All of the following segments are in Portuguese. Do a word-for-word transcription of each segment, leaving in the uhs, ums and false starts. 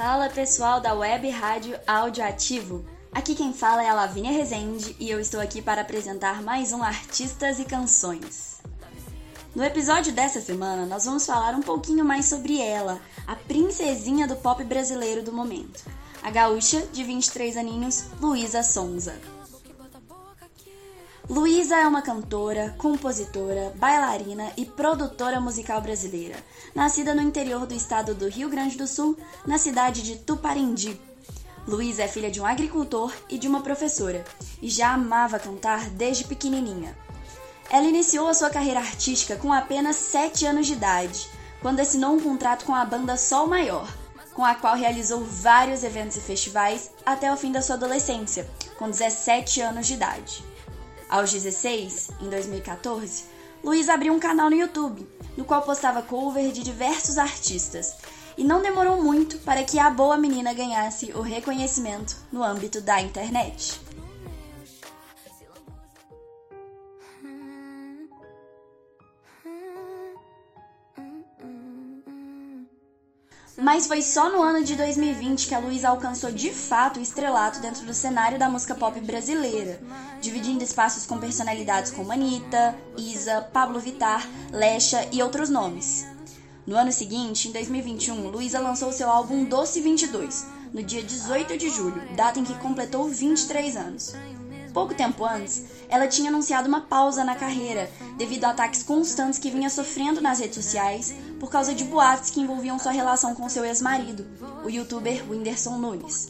Fala pessoal da Web Rádio Áudio Ativo, aqui quem fala é a Lavínia Rezende e eu estou aqui para apresentar mais um Artistas e Canções. No episódio dessa semana nós vamos falar um pouquinho mais sobre ela, a princesinha do pop brasileiro do momento, a gaúcha de vinte e três aninhos, Luísa Sonza. Luísa é uma cantora, compositora, bailarina e produtora musical brasileira, nascida no interior do estado do Rio Grande do Sul, na cidade de Tuparendi. Luísa é filha de um agricultor e de uma professora, e já amava cantar desde pequenininha. Ela iniciou a sua carreira artística com apenas sete anos de idade, quando assinou um contrato com a banda Sol Maior, com a qual realizou vários eventos e festivais até o fim da sua adolescência, com dezessete anos de idade. Aos dezesseis, em dois mil e quatorze, Luísa abriu um canal no YouTube, no qual postava cover de diversos artistas, e não demorou muito para que a boa menina ganhasse o reconhecimento no âmbito da internet. Mas foi só no ano de dois mil e vinte que a Luísa alcançou de fato o estrelato dentro do cenário da música pop brasileira, dividindo espaços com personalidades como Anitta, Isa, Pablo Vittar, Lexa e outros nomes. No ano seguinte, em dois mil e vinte e um, Luísa lançou seu álbum Doce vinte e dois, no dia dezoito de julho, data em que completou vinte e três anos. Pouco tempo antes, ela tinha anunciado uma pausa na carreira, devido a ataques constantes que vinha sofrendo nas redes sociais por causa de boatos que envolviam sua relação com seu ex-marido, o youtuber Whindersson Nunes.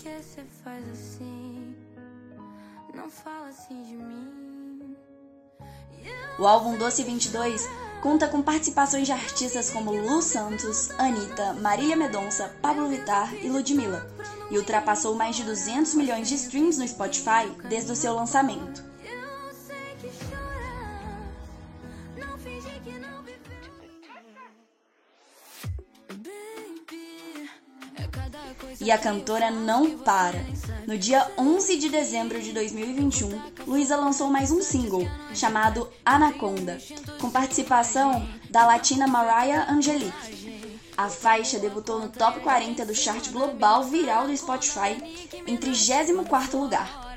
O álbum Doce vinte e dois conta com participações de artistas como Lu Santos, Anitta, Marília Mendonça, Pablo Vittar e Ludmilla, e ultrapassou mais de duzentos milhões de streams no Spotify desde o seu lançamento. E a cantora não para. No dia onze de dezembro de dois mil e vinte e um, Luísa lançou mais um single, chamado Anaconda, com participação da latina Mariah Angelique. A faixa debutou no top quarenta do chart global viral do Spotify, em trigésimo quarto lugar.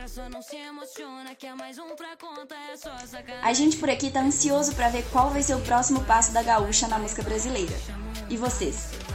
A gente por aqui tá ansioso para ver qual vai ser o próximo passo da gaúcha na música brasileira. E vocês?